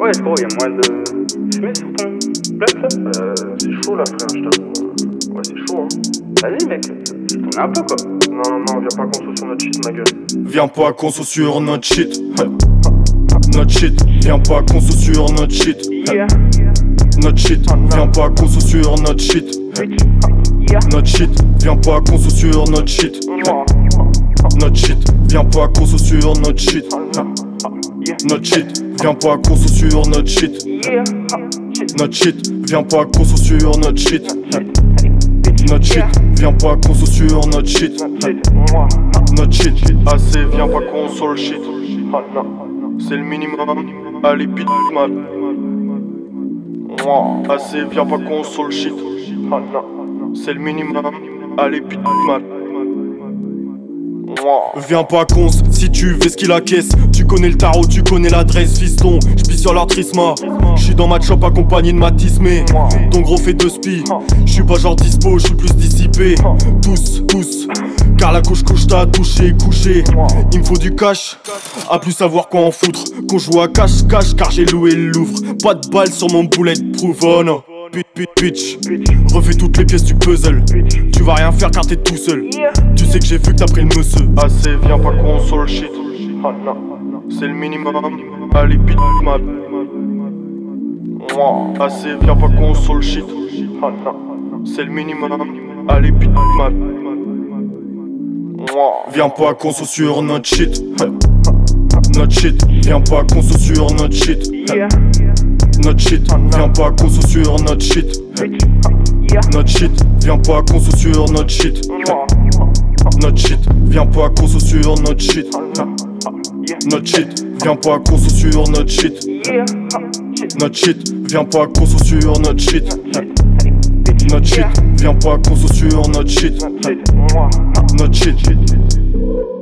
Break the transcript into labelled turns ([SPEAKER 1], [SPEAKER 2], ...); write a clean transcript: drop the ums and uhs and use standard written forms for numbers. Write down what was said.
[SPEAKER 1] Ouais, gros, y'a moyen de fumer sur ton bled, ça?
[SPEAKER 2] C'est chaud là, frère, je t'avoue. Ouais, c'est chaud, hein.
[SPEAKER 1] Vas-y, mec, tourne un peu, quoi.
[SPEAKER 2] Non, viens pas conso sur notre shit, ma gueule.
[SPEAKER 3] Viens pas conso sur notre shit. Notre shit, viens pas conso sur notre shit.
[SPEAKER 1] Yeah.
[SPEAKER 3] Notre shit, viens pas conso sur notre shit. Notre shit, viens pas conso sur notre shit. Notre shit, viens pas conso sur notre shit. Notre shit, viens pas conso sur notre shit. Notre shit, viens pas conso sur notre shit. Notre shit, viens pas conso sur notre shit. Notre shit, assez, viens pas conso le shit. C'est le minimum, allez pite mal. Assez, viens pas conso le shit. C'est le minimum, allez pite mal. Viens pas cons, si tu veux ce qu'il a caisse. Tu connais le tarot, tu connais l'adresse, fiston. J'pisse sur leur trisma. J'suis dans ma shop accompagné de ma tismé. Ton gros fait 2 spi. J'suis pas genre dispo, j'suis plus dissipé. Tous, car la couche t'a touché, couché. Il me faut du cash, à plus savoir quoi en foutre. Qu'on joue à cash, car j'ai loué le Louvre. Pas de balles sur mon bulletproof, oh non. Bitch, refais toutes les pièces du puzzle. Tu vas rien faire car t'es tout seul. Tu sais que j'ai vu que t'as pris le monsieur. Assez, viens pas console shit. C'est le minimum, allez pite mal. Assez, viens pas console shit. C'est le minimum, allez pite mal. Viens pas conso sur notre shit. Notre shit, viens pas conso sur notre shit. Notre shit, viens pas conso sur notre shit. Notre shit, viens pas conso sur notre shit. Notre shit, viens pas conso sur notre shit. Notre shit, viens pas conso sur notre shit. Notre shit, viens pas conso sur notre shit. Notre shit, viens pas conso sur notre shit. Notre shit.